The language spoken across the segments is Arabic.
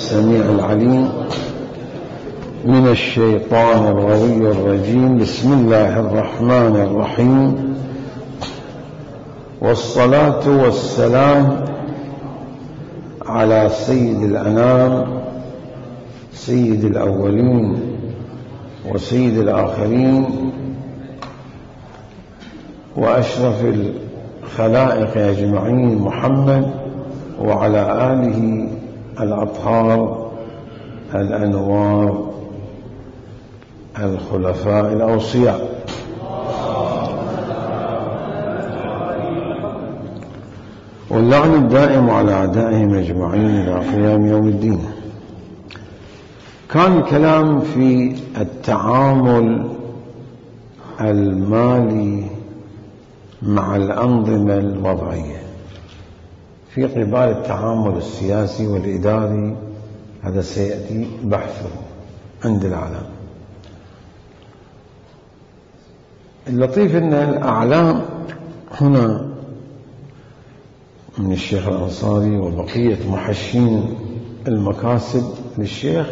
السميع العليم من الشيطان الغوي الرجيم. بسم الله الرحمن الرحيم، والصلاة والسلام على سيد الأنام، سيد الأولين وسيد الآخرين، وأشرف الخلائق أجمعين محمد وعلى آله الأطهار الأنوار الخلفاء الأوصياء. واللعن الدائم على أعدائهم أجمعين إلى قيام يوم الدين. كان الكلام في التعامل المالي مع الأنظمة الوضعية في قبال التعامل السياسي والإداري، هذا سيأتي بحثه عند العالم. اللطيف أن الأعلام هنا من الشيخ الأنصاري وبقية محشين المكاسب للشيخ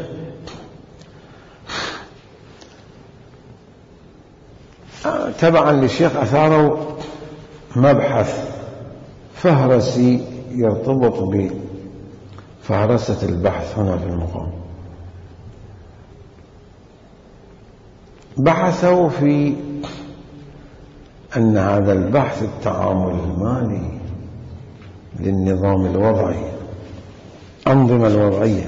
تبعا للشيخ أثاروا مبحث فهرسي يرتبط بفهرسة البحث هنا في المقام. بحثوا في أن هذا البحث التعامل المالي للنظام الوضعي، أنظمة الوضعية،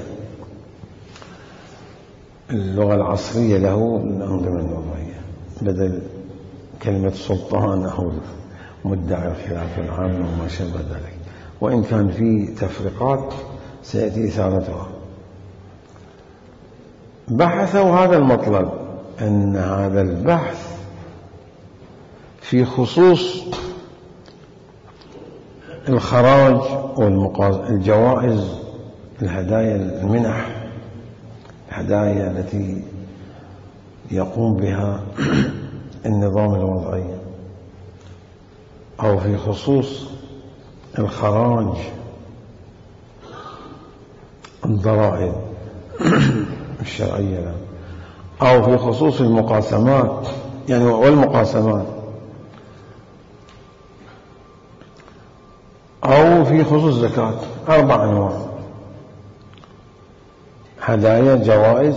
اللغة العصرية له الأنظمة الوضعية بدل كلمة سلطان أو مدعي الخلافة العامة وما شابه ذلك، وإن كان في تفرقات سيأتي إثارتها. بحثوا هذا المطلب، أن هذا البحث في خصوص الخراج والجوائز، الهدايا، المنح، الهدايا التي يقوم بها النظام الوضعي، أو في خصوص الخراج، الضرائب الشرعية، أو في خصوص المقاسمات يعني والمقاسمات، أو في خصوص زكاة. 4 أنواع: هدايا، جوائز،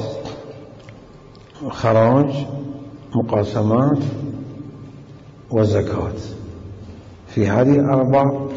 خراج، مقاسمات، وزكاة. في هذه 4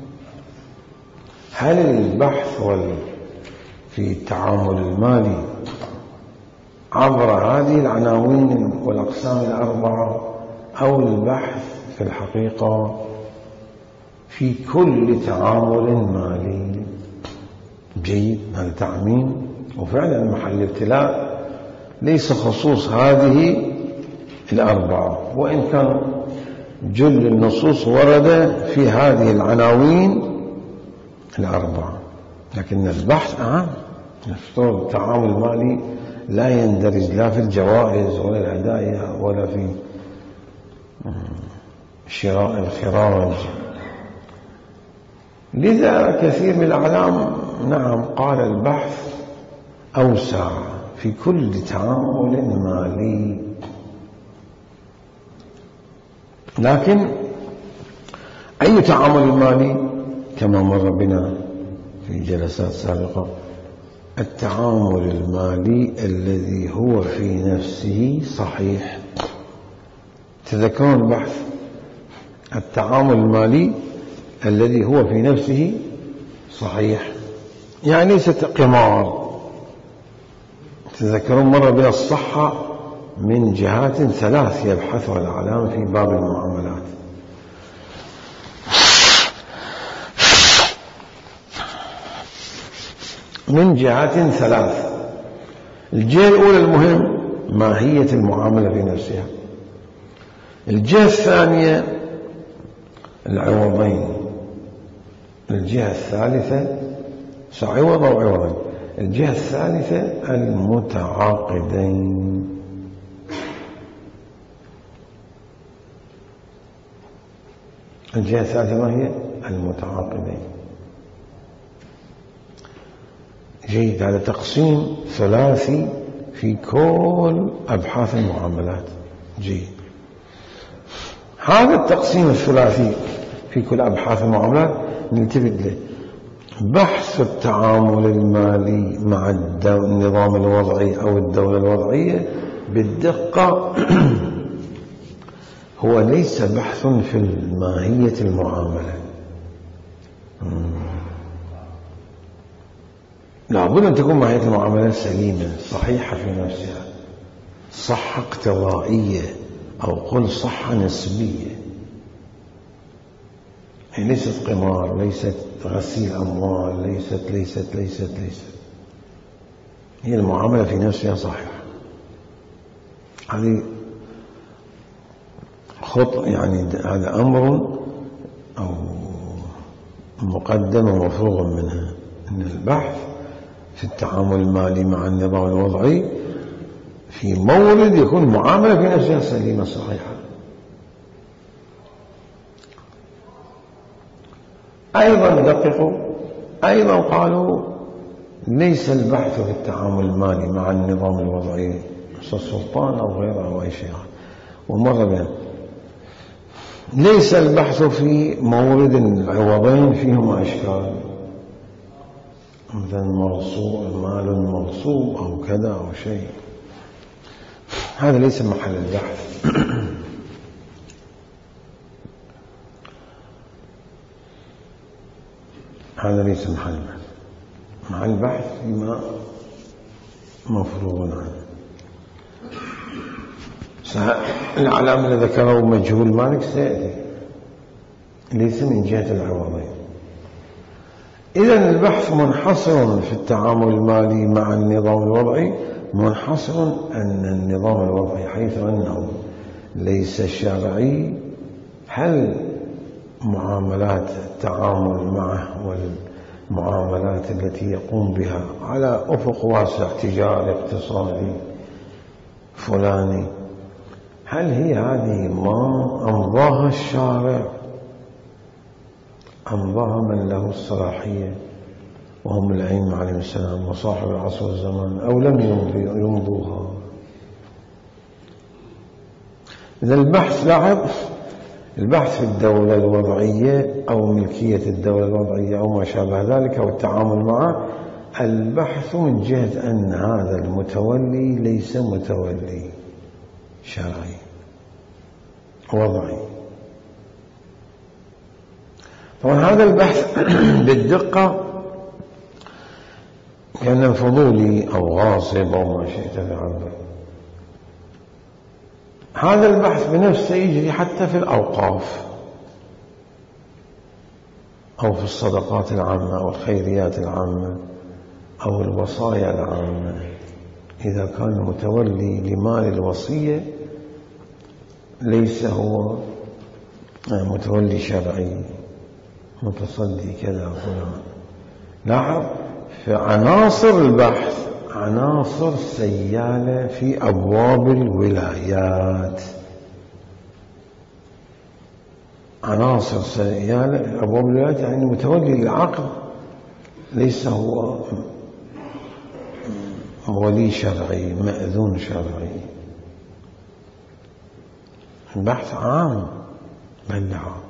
هل البحث في التعامل المالي عبر هذه العناوين والأقسام 4، أو البحث في الحقيقة في كل تعامل مالي؟ جيد، هذا تعميم. وفعلا محل الابتلاء ليس خصوص هذه 4، وإن كان جل النصوص ورد في هذه العناوين 4، لكن البحث عام. نفترض التعامل المالي لا يندرج لا في الجوائز ولا الهدايا ولا في شراء الخراج. لذا كثير من الأعلام قال البحث أوسع في كل تعامل مالي. لكن أي تعامل مالي كما مر بنا في جلسات سابقة، التعامل المالي الذي هو في نفسه صحيح. تذكرون البحث، التعامل المالي الذي هو في نفسه صحيح، يعني ليست قمار. تذكرون مر بنا الصحة من جهات 3 يبحثها الأعلام في باب المعاملات. من جهات 3. الجهة الأولى المهم ماهية المعاملة في نفسها. الجهة الثانية العوضين. الجهة الثالثة عوض أو عوضين. الجهة الثالثة المتعاقدين. الجهة الثالثة ما هي؟ المتعاقدين. جيد. هذا تقسيم ثلاثي في كل أبحاث المعاملات. جيد. هذا التقسيم الثلاثي في كل أبحاث المعاملات نلتفت له. بحث التعامل المالي مع النظام الوضعي أو الدولة الوضعية بالدقة هو ليس بحث في ماهية المعاملة. لابد أن تكون ماهية المعاملة سليمة صحيحة في نفسها، صحة اقتضائية أو قل صحة نسبية، هي ليست قمار، ليست غسيل أموال، ليست هي المعاملة في نفسها صحيحة. هذه يعني هذا أمر أو مقدم ومفروغ منها، أن البحث في التعامل المالي مع النظام الوضعي في مورد يكون معاملة في نفسها سليمة صحيحة. أيضا دققوا، أيضا قالوا ليس البحث في التعامل المالي مع النظام الوضعي السلطان أو غيره أو أي شيء، ومرة بين ليس البحث في مورد العوضين فيهما أشكال، مثلا مال مغصوب أو كذا أو شيء، هذا ليس محل البحث. هذا ليس محل البحث. محل البحث فيما مفروغ عنه. العلامة الذي ذكره مجهول مالك سيأتي، ليس من جهة العوضين. إذن البحث منحصر في التعامل المالي مع النظام الوضعي، منحصر أن النظام الوضعي حيث أنه ليس شرعي، هل معاملات التعامل معه والمعاملات التي يقوم بها على أفق واسع تجاري اقتصادي فلاني، هل هي هذه ما أمضاها الشارع، أمضاها من له الصلاحية وهم الأئمة عليهم السلام وصاحب العصر والزمان، أو لم يمضوها؟ إذا البحث لاحظ، البحث في الدولة الوضعية أو ملكية الدولة الوضعية أو ما شابه ذلك أو التعامل معه، البحث من جهة أن هذا المتولي ليس متولي شرعي وضعي. طبعا هذا البحث بالدقة كان فضولي أو غاصب أو ما شئت تعبر. هذا البحث بنفسه يجري حتى في الأوقاف أو في الصدقات العامة أو الخيريات العامة أو الوصايا العامة. إذا كان متولي لمال الوصية ليس هو متولي شرعي متصدي كذا فلان. لاحظ في عناصر البحث عناصر سيالة في أبواب الولايات، عناصر سيالة في أبواب الولايات، يعني متولي العقد ليس هو ولي شرعي مأذون شرعي. البحث عام بل عام.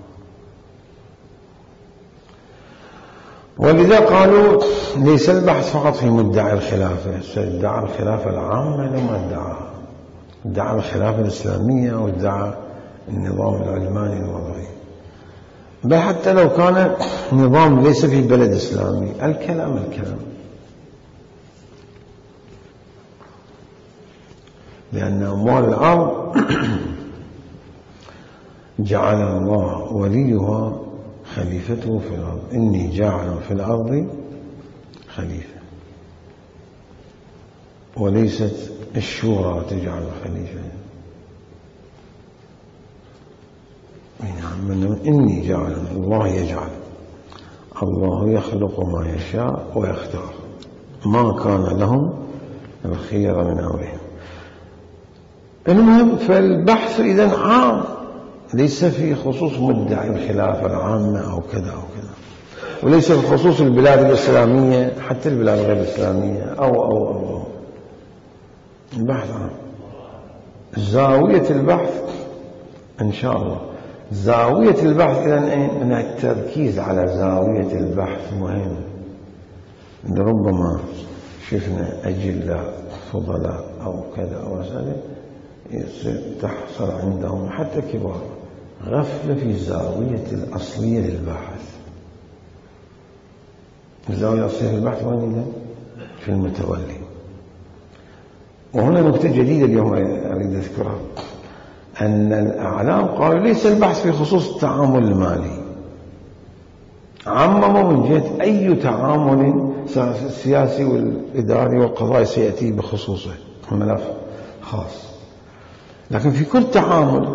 ولذا قالوا ليس البحث فقط في مدعي الخلافة، ادعى الخلافة العامة لما ادعى الخلافة الإسلامية وادعى النظام العلماني الوضعي، بل حتى لو كان نظام ليس في بلد إسلامي، الكلام لأن أموال الأرض جعل الله وليها خليفته في الأرض، إني جاعل في الأرض خليفة، وليست الشورى تجعل خليفة. إني جاعل، الله يجعل، الله يخلق ما يشاء ويختار، ما كان لهم الخير من أمرهم. المهم فالبحث إذن عام، ليس في خصوص مدعي الخلافة العامة أو كذا أو كذا. وليس بخصوص البلاد الإسلامية، حتى البلاد غير الإسلامية أو البحث عن زاوية البحث إن شاء الله. زاوية البحث إذن إيه؟ أن التركيز على زاوية البحث مهم. ربما شفنا أجلاء فضلاء أو كذا أو ذلك تحصل عندهم حتى كبار غفلة في الزاوية الأصلية للبحث. الزاوية الأصلية للبحث وين؟ في المتولي. وهنا نكتة جديدة اليوم أريد أذكرها، أن الأعلام قالوا ليس البحث في خصوص التعامل المالي، عمموا من جهة أي تعامل السياسي والإداري والقضائي سيأتي بخصوصه ملف خاص، لكن في كل تعامل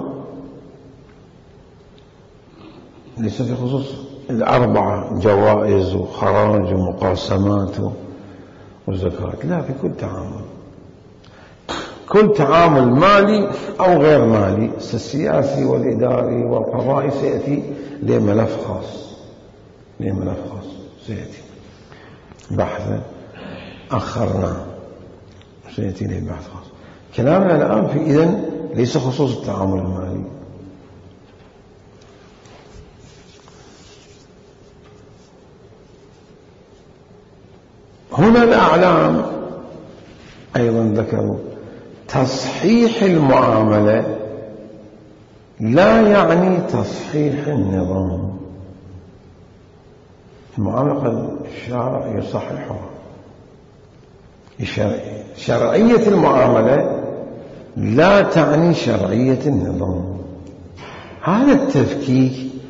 ليس في خصوص الأربعة جوائز وخراج ومقاسمات وزكاة، لا، في كل تعامل، كل تعامل مالي أو غير مالي السياسي والإداري والقضائي سيأتي لملف خاص، لملف خاص سيأتي بحثا أخرنا سيأتي لبحث خاص. كلامنا الآن في إذن ليس خصوص التعامل المالي. هنا الأعلام أيضا ذكروا تصحيح المعاملة لا يعني تصحيح النظام. المعاملة قد الشارع يصححها، شرعية المعاملة لا تعني شرعية النظام. هذا التفكيك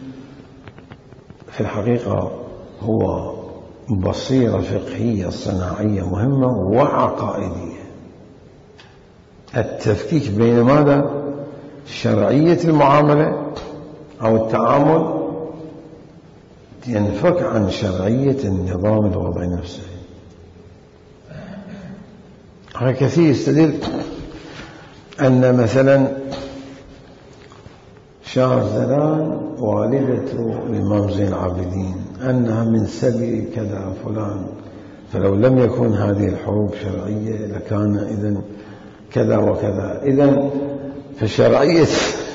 في الحقيقة هو بصيرة فقهية صناعية مهمة وعقائدية. التفكيك بين ماذا؟ شرعية المعاملة أو التعامل ينفك عن شرعية النظام الوضعي نفسه. هذا كثير يستدل أن مثلا شاهزلان والدة الإمام زين العابدين أنها من سبي كذا فلان، فلو لم يكن هذه الحروب شرعية لكان إذن كذا وكذا. إذن فشرعية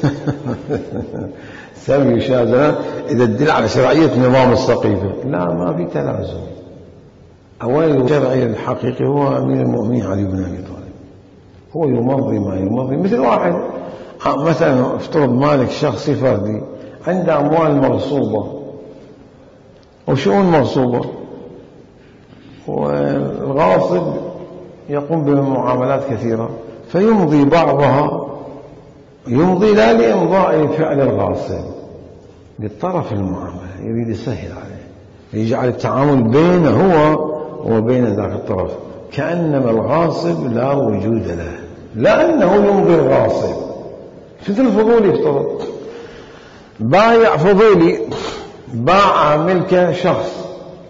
سبي شاهزلان إذا تدل على شرعية نظام السقيفة، لا، ما في تلازم. أولا الشرعي الحقيقي هو أمير المؤمنين علي بن أبي طالب، هو يمضي ما يمضي. مثل واحد مثلا افترض مالك شخصي فردي عنده أموال مغصوبة وشؤون مغصوبة، والغاصب يقوم بمعاملات كثيرة فيمضي بعضها، يمضي لا لإمضاء فعل الغاصب، للطرف المعاملة يريد يسهل عليه، يجعل التعامل بينه هو وبين ذاك الطرف كأنما الغاصب لا وجود له، لأنه يمضي الغاصب. مثل الفضولي يفترض بايع فضولي باع ملك شخص،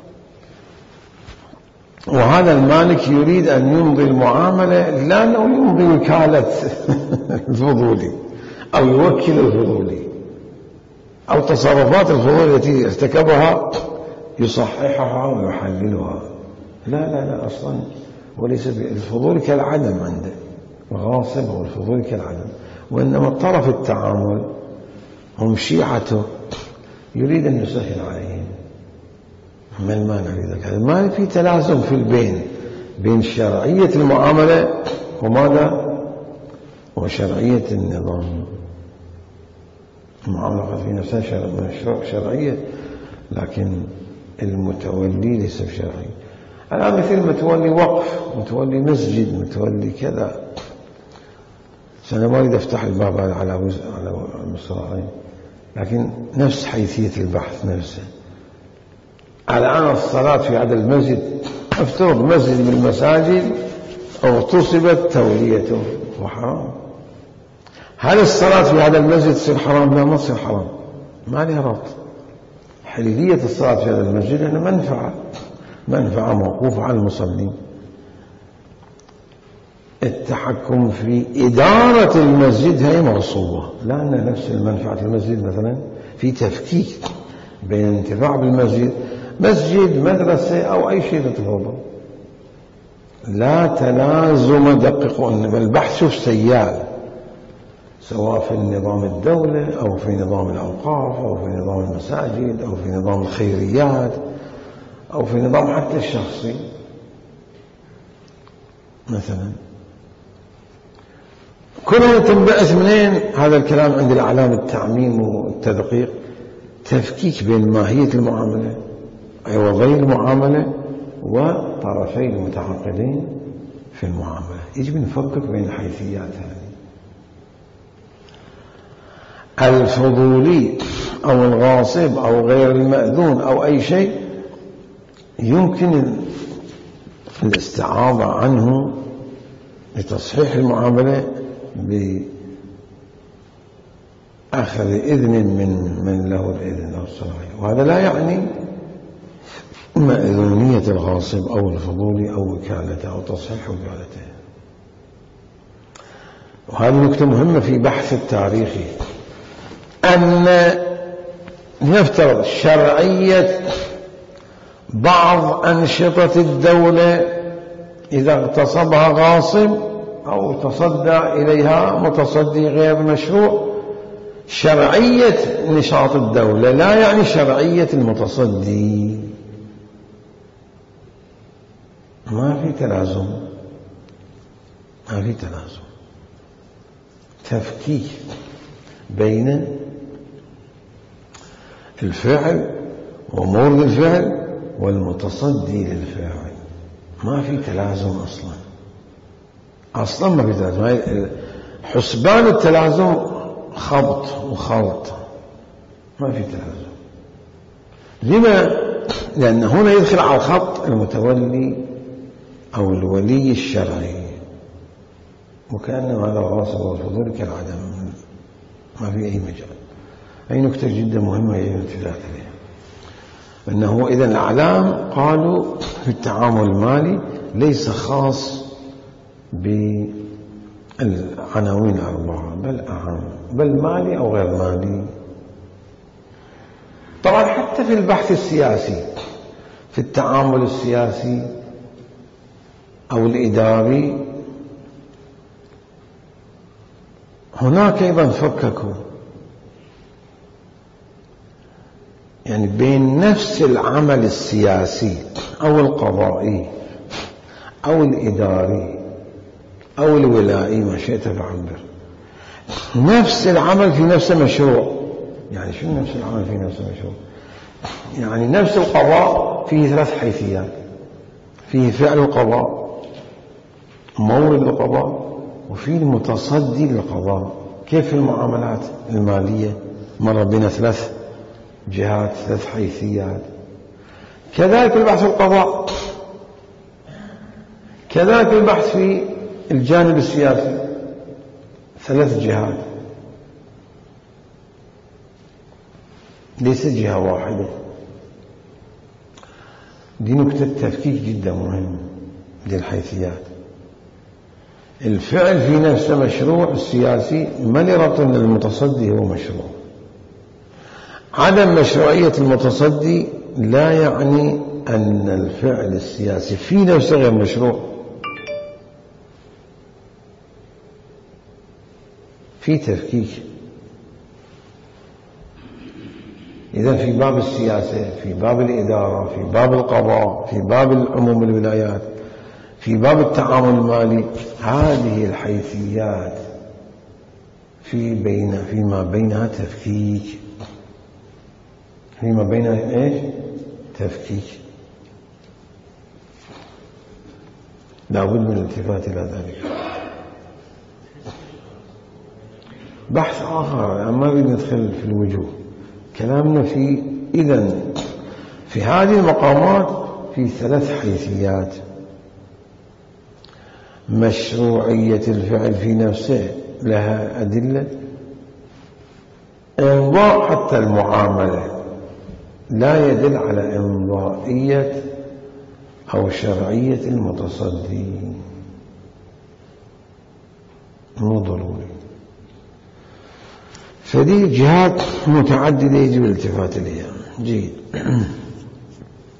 وهذا المالك يريد أن يمضي المعاملة لأنه يمضي وكالة الفضولي أو يوكل الفضولي أو تصرفات الفضولي التي ارتكبها يصححها ويحللها. لا لا لا، أصلا وليس الفضولي كالعدم عنده، الغاصب هو الفضولي كالعدم، وإنما الطرف التعامل هم شيعته يريد أن يسهل عليهم. ما المانع لذلك؟ ما في تلازم في بين شرعية المعاملة وماذا؟ وشرعية النظام. المعاملة قد في نفسها شرعية، لكن المتولي ليس بشرعي. الآن مثل متولي وقف، متولي مسجد، متولي كذا. أنا ما أريد أفتح الباب على المصراعين، لكن نفس حيثية البحث نفسه. الآن الصلاة في هذا المسجد، افترض مسجد من المساجد اغتصبت توليته وحرام، هل الصلاة في هذا المسجد تصير حرام؟ لا، ما تصير حرام، ما لها ربط. حليلية الصلاة في هذا المسجد أنها منفعة موقوفة على المصلين. التحكم في إدارة المسجد هي مغصوبة، لأن نفس المنفعة المسجد مثلا في تفكيك بين الانتفاع بالمسجد مسجد، مدرسة، أو أي شيء تتفضل. لا تلازم، دققوا أن البحث شوف سيال، سواء في نظام الدولة أو في نظام الأوقاف أو في نظام المساجد أو في نظام الخيريات أو في نظام حتى الشخصي. مثلا كلها تنبعث منين؟ هذا الكلام عند الأعلام التعميم والتدقيق، تفكيك بين ماهية المعاملة عوضي المعاملة وطرفي المتعاقدين في المعاملة. يجب نفكك بين الحيثيات هذه. الفضولي أو الغاصب أو غير المأذون أو أي شيء يمكن الاستعاضة عنه لتصحيح المعاملة بأخذ إذن من له الإذن أو الصلاحية، وهذا لا يعني مأذونية الغاصب أو الفضولي أو وكالته أو تصحيح وكالته. وهذه نكتة مهمة في بحث التاريخي، أن نفترض شرعية بعض أنشطة الدولة إذا اغتصبها غاصب أو تصدى إليها متصدي غير مشروع، شرعية نشاط الدولة لا يعني شرعية المتصدي. ما في تلازم، ما في تلازم، تفكيك بين الفعل ومورد الفعل والمتصدي للفعل. ما في تلازم أصلا ما في تلازم. حسبان التلازم خبط وخلط، ما في تلازم. لما؟ لأن هنا يدخل على الخط المتولي أو الولي الشرعي، وكأنه هذا الغاصب والفضول كالعدم، ما في أي مجال. أي نكتة جدا مهمة يجب الالتفات عليها، أنه إذا الأعلام قالوا في التعامل المالي ليس خاص بالعناوين الأربعة بل أعم، بل مالي أو غير مالي. طبعا حتى في البحث السياسي، في التعامل السياسي أو الإداري، هناك أيضا فككوا، يعني بين نفس العمل السياسي أو القضائي أو الإداري أو الولائي، ما شئت فعبر، نفس العمل في نفس المشروع. يعني شو نفس العمل في نفس المشروع؟ يعني نفس القضاء فيه 3 حيثيات، فيه فعل القضاء، مورد القضاء، وفيه المتصدي للقضاء. كيف المعاملات المالية مر بين 3 جهات، 3 حيثيات. كذلك البحث القضاء، كذلك البحث في الجانب السياسي، 3 جهات، ليس جهة واحدة. دي نكتة تفكيك جدا مهم للحيثيات. الفعل في نفس مشروع السياسي ما لربط أن المتصدي هو مشروع. عدم مشروعية المتصدي لا يعني أن الفعل السياسي في نفسه غير مشروع. في تفكيك. إذا في باب السياسة، في باب الإدارة، في باب القضاء، في باب العموم الولايات، في باب التعامل المالي، هذه الحيثيات فيما بينها تفكيك، فيما بينها ايش؟ تفكيك. لابد من الالتفات إلى ذلك. بحث آخر ما بدنا ندخل في الوجوه، كلامنا في إذن في هذه المقامات في 3 حيثيات: مشروعية الفعل في نفسه لها أدلة، إمضاء حتى المعاملة لا يدل على إمضائية أو شرعية المتصدي، مو ضروري. فدي جهات متعددة يجب الالتفات إليها. جيد.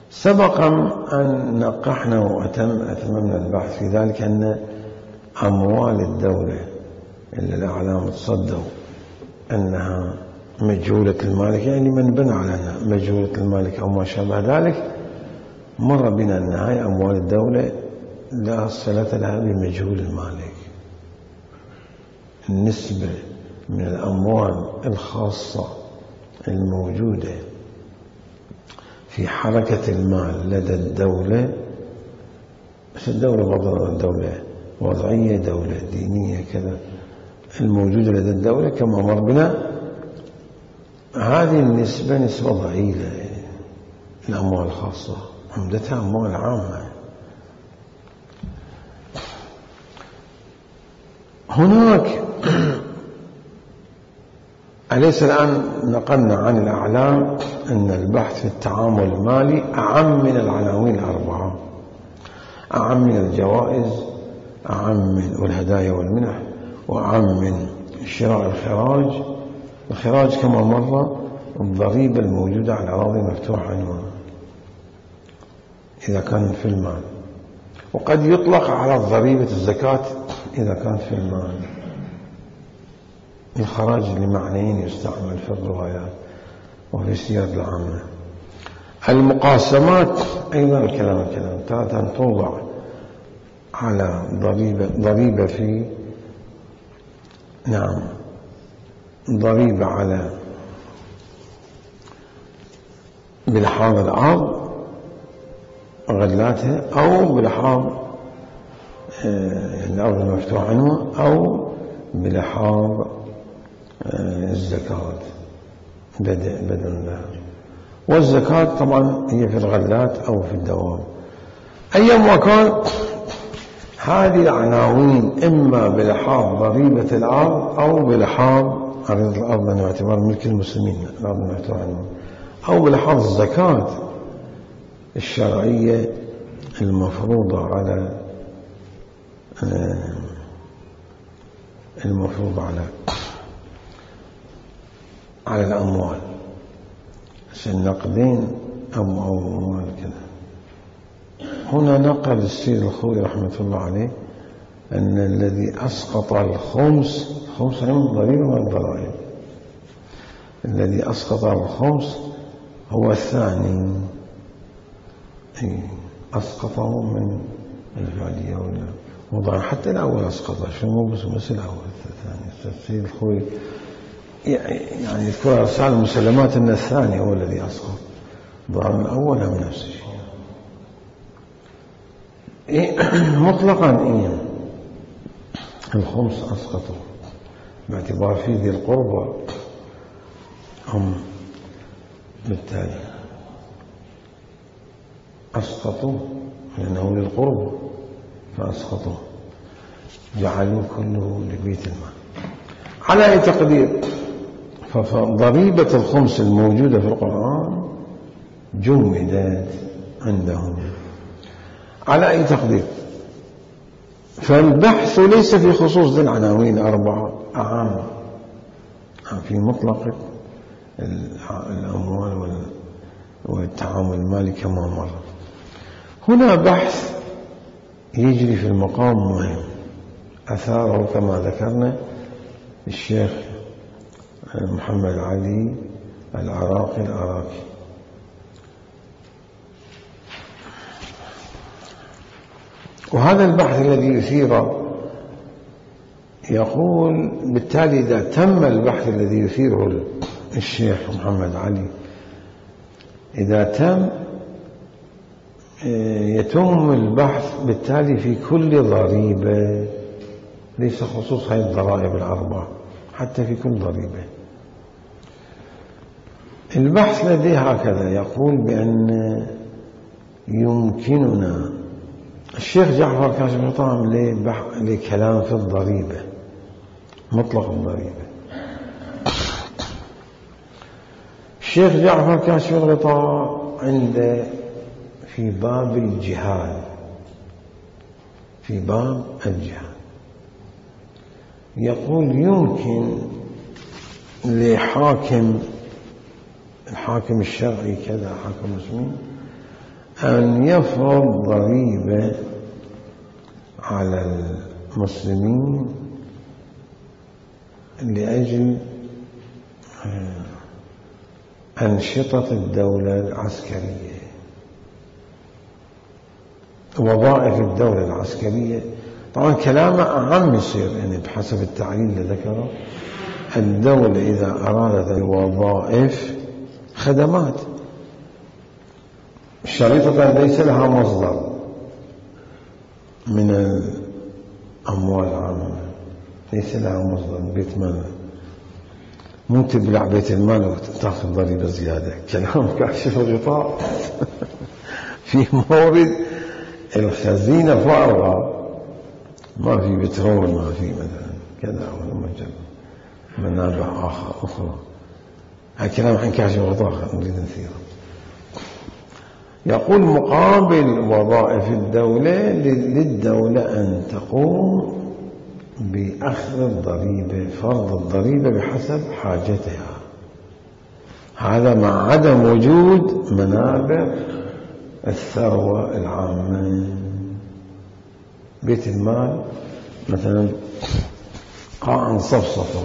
سبق أن نقحنا وأتممنا البحث في ذلك أن أموال الدولة اللي الأعلام تصدوا أنها مجهولة المالك، يعني من بنى على أنها مجهولة المالك أو ما شابه ذلك، مر بنا أن هاي أموال الدولة لا صلة لها بمجهول المالك. النسبة من الأموال الخاصة الموجودة في حركة المال لدى الدولة، الدولة بضرة، الدولة وضعية، دولة دينية، كذا، الموجودة لدى الدولة كما مر بنا، هذه النسبة نسبة ضئيلة. الأموال الخاصة عمدتها أموال عامة. هناك أليس الآن نقلنا عن الأعلام أن البحث في التعامل المالي أعم من العناوين الأربعة، أعم من الجوائز، أعم من الهدايا والمنح، وأعم من شراء الخراج. الخراج كما مر الضريبة الموجودة على الأراضي المفتوحة عنوان إذا كان في المال، وقد يطلق على ضريبة الزكاة إذا كانت في المال. الخراج لمعنيين يستعمل في الروايات وفي السيرة العامة. المقاسمات أيضا الكلام تارة توضع على ضريبة في ضريبة على بلحاظ الأرض غلاتها، أو بلحاظ الأرض المفتوحة عنوان، أو بلحاظ الزكاة بدل لها. والزكاة طبعا هي في الغلات أو في الدواب. أيما كان هذه العناوين إما بلحاظ ضريبة الأرض أو بلحاظ أرض الأرض باعتبار ملك المسلمين الأرض المفتوحة عنوان، أو بلحاظ الزكاة الشرعية المفروضة على الأموال، النقدين أو أموال كذا. هنا نقل السيد الخوئي رحمة الله عليه أن الذي أسقط الخمس من ضريبة من الضرائب، الذي أسقط الخمس هو الثاني، أسقطه من الفعلية وضع حتى الأول أسقطه، شو مو بس الأول الثاني. السيد الخوئي يعني يذكر رسالة المسلمات أن الثاني هو الذي أسقط، ضرر الأول هم نفس الشيء. مطلقا الخمس أسقطوا باعتبار في ذي القربى هم بالتالي أسقطوا لأنه للقرب فأسقطوا، جعلوا كله لبيت المال. على أي تقدير فضريبة الخمس الموجودة في القرآن جمدت عندهم على أي تقدير. فالبحث ليس في خصوص ذي العناوين الأربعة، أعام في مطلق الأموال والتعامل المالي كما مر. هنا بحث يجري في المقام مهم أثاره كما ذكرنا الشيخ محمد علي العراقي. وهذا البحث الذي يثيره يقول بالتالي إذا تم البحث الذي يثيره الشيخ محمد علي، إذا تم يتم البحث بالتالي في كل ضريبة، ليس خصوص هذه الضرائب الأربعة، حتى في كل ضريبة. البحث لديه هكذا يقول بأن يمكننا، الشيخ جعفر كاشف الغطاء لكلام في الضريبة، مطلق الضريبة. الشيخ جعفر كاشف الغطاء عنده في باب الجهاد، يقول يمكن لحاكم، الحاكم الشرعي كذا، حاكم مسلم، أن يفرض ضريبة على المسلمين لأجل أنشطة الدولة العسكرية، وظائف الدولة العسكرية. طبعا كلامه أعم يصير، يعني بحسب التعليل اللي ذكره، الدولة إذا أرادت الوظائف خدمات شريطة ليس لها مصدر من الأموال العامة، ليس لها مصدر بيت مال، مو تبلع بيت المال وتأخذ ضريبة زيادة. كلام كاشف الغطاء. في مورد الخزينة فارغة، ما في بترول، ما في مثلا كذا ولا منابع أخرى. هذا كلام عن كاشف الغطاء نريد نثيره. يقول مقابل وظائف الدولة للدولة أن تقوم بأخذ الضريبة، فرض الضريبة بحسب حاجتها. هذا مع عدم وجود منابع الثروة العامة. بيت المال مثلا قاعا صفصفا،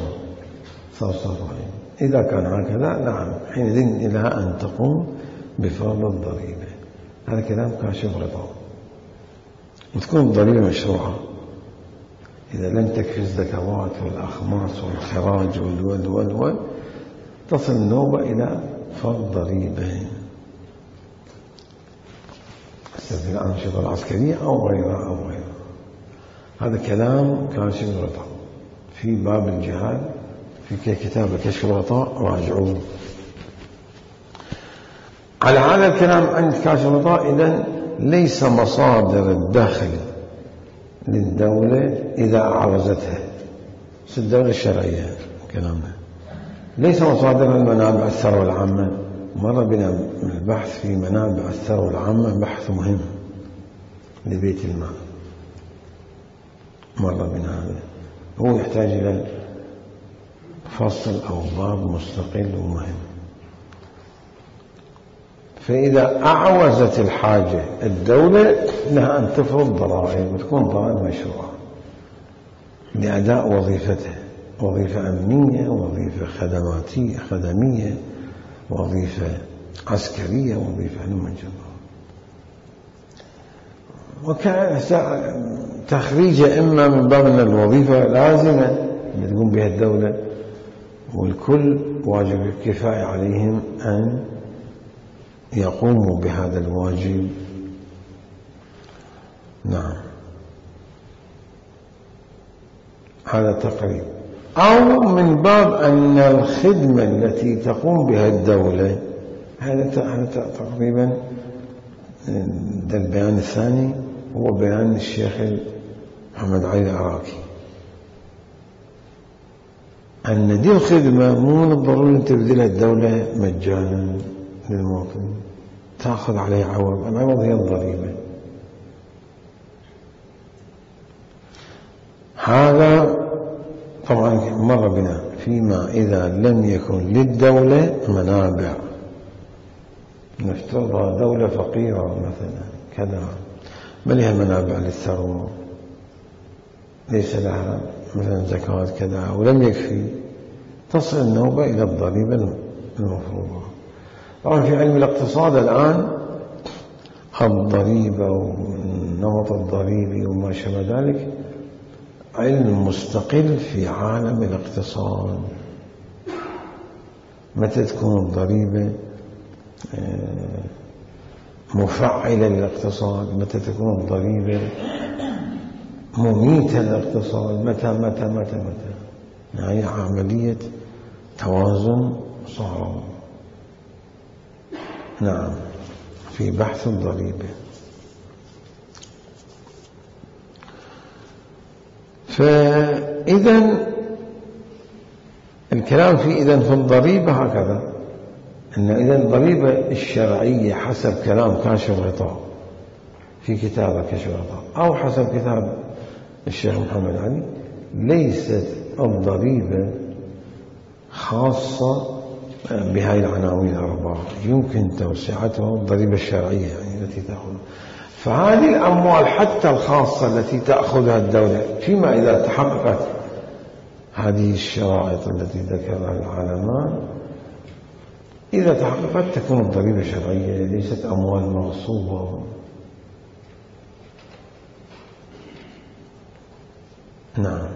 إذا كان هكذا نعم حينئذ لها أن تقوم بفرض الضريبة. هذا كلام كاشف غطاء. وتكون الضريبة مشروعة، إذا لم تكفي الزكوات والأخماس والخراج والول تصل النوبة إلى فرض ضريبة في الأنشطة العسكرية أو غيرها. هذا كلام كاشف الغطاء في باب الجهاد، في كتاب كشف الغطاء راجعوه. على هذا الكلام عند كاشف الغطاء إذن ليس مصادر الدخل للدولة إذا عوزتها، الدولة الشرعية كلامنا ليس مصادر المنابع الثروة العامة. مر بنا البحث في منابع الثروة العامة، بحث مهم لبيت المال، مر بنا هذا، هو يحتاج إلى فصل أو باب مستقل ومهم. فإذا أعوزت الحاجة الدولة لها أن تفرض ضرائب، وتكون ضرائب مشروعة لأداء وظيفتها، وظيفة أمنية، وظيفة خدمية، وظيفة عسكرية، وظيفة منجبة. وكان تخريجها إما من باب أن الوظيفة لازمة تقوم بها الدولة، والكل واجب الكفاية عليهم أن يقوموا بهذا الواجب. نعم، هذا تقريب. أو من باب أن الخدمة التي تقوم بها الدولة، هذا تقريبا ده البيان الثاني، هو بيان الشيخ محمد علي العراقي، أن دي الخدمة مو من الضروري أن تبذلها الدولة مجانا للمواطن، تأخذ عليه عوض. العوض هي الضريبة. هذا طبعا مر بنا فيما إذا لم يكن للدولة منابع، نفترضها دولة فقيرة مثلا كذا، ما لها منابع للثروة، ليس لها مثلا زكاة كذا، ولم يكفي، تصل النوبة إلى الضريبة المفروضة. طبعا في علم الاقتصاد الآن الضريبة والنمط الضريبي وما شابه ذلك علم مستقل في عالم الاقتصاد. متى تكون الضريبة مفعلة للاقتصاد، متى تكون الضريبة مميتة للاقتصاد، متى هي عملية توازن صعب. نعم، في بحث الضريبة. فإذا الكلام إذن في الضريبة هكذا، أن إذن الضريبة الشرعية حسب كلام كاشف الغطاء في كتابه كاشف الغطاء، أو حسب كتاب الشيخ محمد علي، ليست الضريبة خاصة بهاي العناوين الأربعة يمكن توسعتها الضريبة الشرعية يعني التي تأخذ. فهذه الأموال حتى الخاصة التي تأخذها الدولة فيما إذا تحققت هذه الشرائط التي ذكرها العلماء، إذا تحققت تكون الضريبة شرعية ليست أموال مغصوبة. نعم.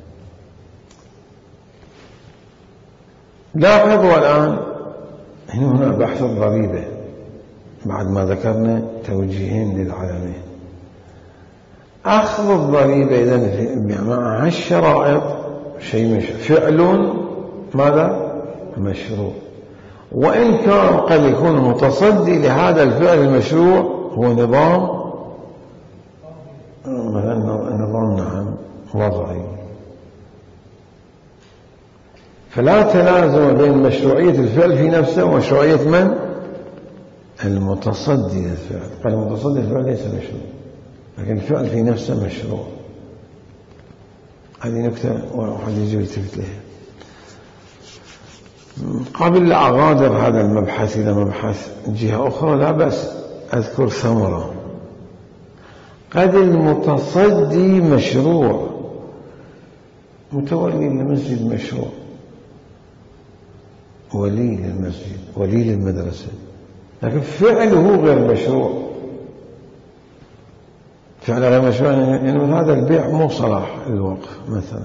لاحظوا الآن هنا بحث الضريبة بعد ما ذكرنا توجيهين للعلمين. أخذ الضريبة إذن مع هالشرائط شيء فعل ماذا؟ مشروع، وإن كان قد يكون متصدي لهذا الفعل المشروع هو نظام مثلا نظام نعم وضعي. فلا تلازم بين مشروعية الفعل في نفسه ومشروعية من؟ المتصدي للفعل. قال المتصدي للفعل ليس مشروع، لكن الفعل في نفسه مشروع. هذه نكتة واحد يجي يلتفت لها. قبل لا أغادر هذا المبحث إلى مبحث جهة أخرى لا بأس أذكر ثمرة. قد المتصدي مشروع، متولي للمسجد مشروع، ولي للمسجد، ولي للمدرسة، لكن فعله غير مشروع. فعله غير مشروع يعني هذا البيع مو صلاح الوقف مثلا،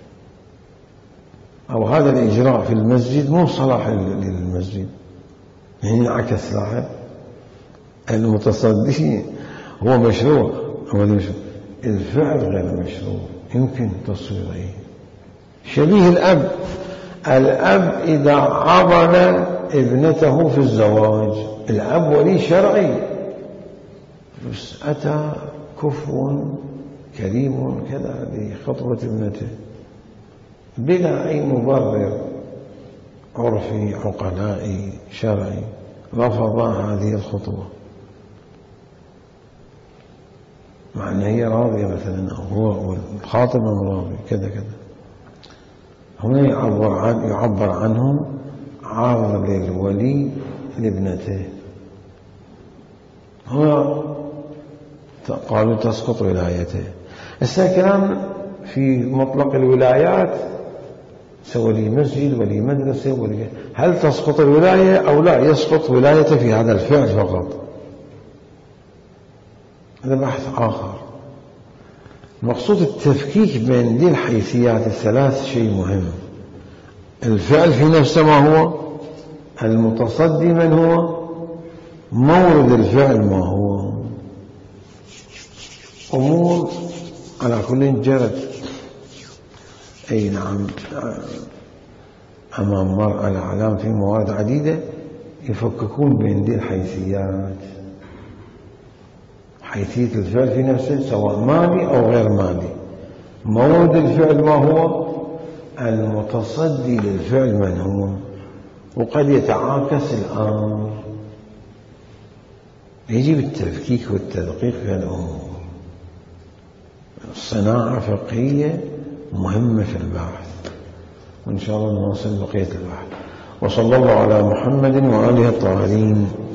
أو هذا الإجراء في المسجد مو صلاح للمسجد. يعني انعكس لاحظ المتصدي هو مشروع، الفعل غير مشروع يمكن تصويره. شبيه الأب إذا عضل ابنته في الزواج، الأب ولي شرعي، بس أتى كفو كريم كذا لخطبة ابنته بلا أي مبرر عرفي عقلائي شرعي، رفض هذه الخطوة مع أن هي راضية مثلا، أو هو الخاطب راضي كذا كذا. هنا يعبر عنه عرض للولي لابنته. هنا قالوا تسقط ولايته. الكلام في مطلق الولايات، ولي مسجد، ولي مدرسة، هل تسقط الولاية أو لا يسقط ولايته في هذا الفعل فقط؟ هذا بحث آخر. مقصود التفكيك بين دي الحيثيات الثلاث شيء مهم. الفعل في نفسه ما هو؟ المتصدي من هو؟ مورد الفعل ما هو؟ أمور على كل جرت أي نعم أمام مرأة الأعلام في موارد عديدة يفككون بين دي الحيثيات. حيثية الفعل في نفسه سواء مالي أو غير مالي، مورد الفعل ما هو؟ المتصدي للفعل من هو؟ وقد يتعاكس الأمر. يجب التفكيك والتدقيق في الأمور. الصناعة فقهية مهمة في البحث، وإن شاء الله نواصل بقية البحث. وصلى الله على محمد وآله الطاهرين.